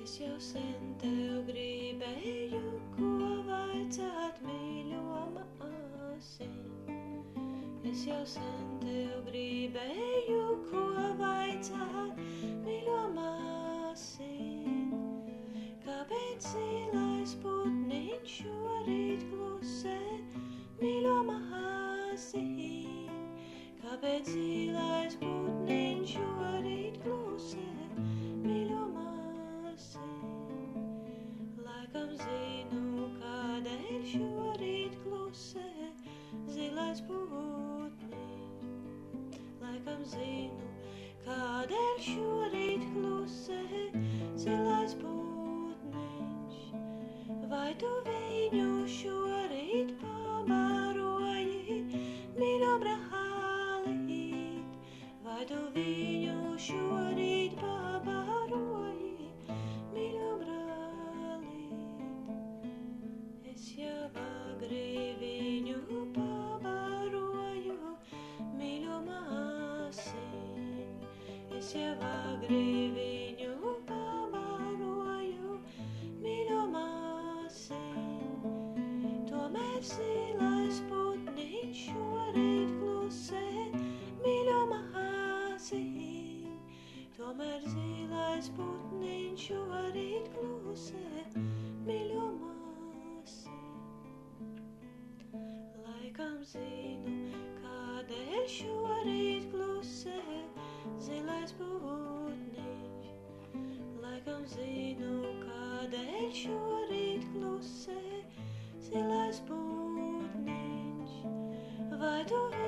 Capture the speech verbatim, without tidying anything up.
Es jau sen tev gribēju, ko vaicāt, mīļo māsiņ. Es jau sen tev gribēju, ko vaicāt, mīļo māsiņ. Kāpēc zilais putniņš šorīt klusē, mīļo māsiņ? Kāpēc zilais putniņš šorīt klusē, mīļo māsiņ? Laikam zinu, kādēļ šorīt klusē zilais putniņš. Laikam zinu, kādēļ šorīt klusē zilais putniņš. Vai tu viņu šorīt pabāroji, mīļo brālīt? Vai tu viņu šorīt pabāroji, mīļo brālīt? Es jau agri viņu pabāroju, mīļo māsiņ. Es jau agri viņu pabāroju, mīļo māsiņ. Tomēr zilais putniņš šorīt klusē, mīļo māsiņ. Tomēr zilais putniņš šorīt klusē, mīļo māsiņ. Laikam zinu, kādēļ šorīt klusē zilais putniņš. Laikam zinu, kādēļ šorīt klusē zilais putniņš. Vai tu